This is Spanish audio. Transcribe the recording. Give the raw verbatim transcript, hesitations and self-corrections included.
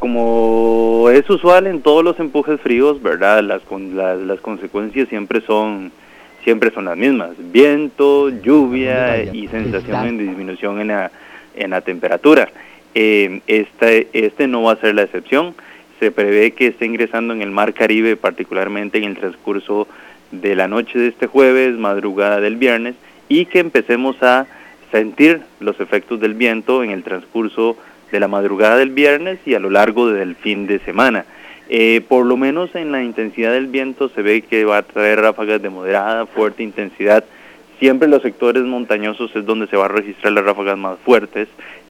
como es usual en todos los empujes fríos, ¿verdad? Las, las, las consecuencias siempre son siempre son las mismas: viento, lluvia y sensación de disminución en la, en la temperatura. Eh, este, este no va a ser la excepción. Se prevé que esté ingresando en el Mar Caribe, particularmente en el transcurso de la noche de este jueves, madrugada del viernes, y que empecemos a sentir los efectos del viento en el transcurso de la madrugada del viernes y a lo largo del fin de semana. Eh, por lo menos en la intensidad del viento se ve que va a traer ráfagas de moderada, fuerte intensidad. Siempre en los sectores montañosos es donde se va a registrar las ráfagas más fuertes.